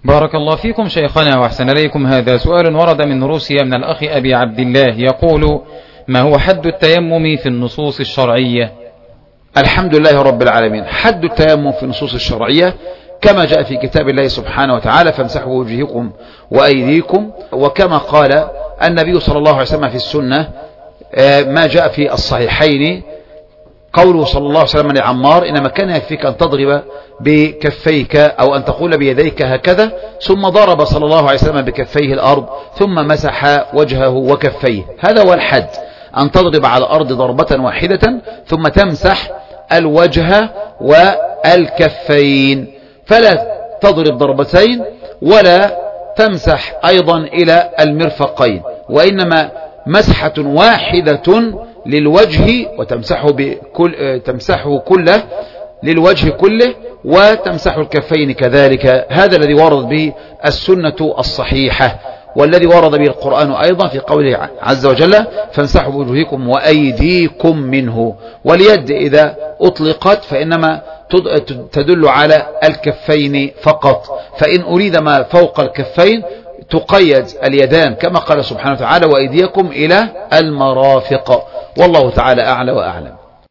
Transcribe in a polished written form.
بارك الله فيكم شيخنا وأحسن إليكم. هذا سؤال ورد من روسيا من الأخ أبي عبد الله، يقول: ما هو حد التيمم في النصوص الشرعية؟ الحمد لله رب العالمين. حد التيمم في النصوص الشرعية كما جاء في كتاب الله سبحانه وتعالى: فامسحوا وجوهكم وأيديكم، وكما قال النبي صلى الله عليه وسلم في السنة ما جاء في الصحيحين قوله صلى الله عليه وسلم لعمار: إنما كان يكفيك أن تضرب بكفيك أو أن تقول بيديك هكذا، ثم ضرب صلى الله عليه وسلم بكفيه الأرض ثم مسح وجهه وكفيه. هذا هو الحد، أن تضرب على الأرض ضربة واحدة ثم تمسح الوجه والكفين، فلا تضرب ضربتين ولا تمسح أيضا إلى المرفقين، وإنما مسحة واحدة للوجه تمسحه كله للوجه كله، وتمسح الكفين كذلك. هذا الذي ورد به السنة الصحيحة، والذي ورد به القرآن أيضا في قوله عز وجل: فامسحوا بوجوهكم وأيديكم منه. واليد إذا أطلقت فإنما تدل على الكفين فقط، فإن أريد ما فوق الكفين تقيد اليدان كما قال سبحانه وتعالى: وأيديكم إلى المرافق. والله تعالى أعلى وأعلم.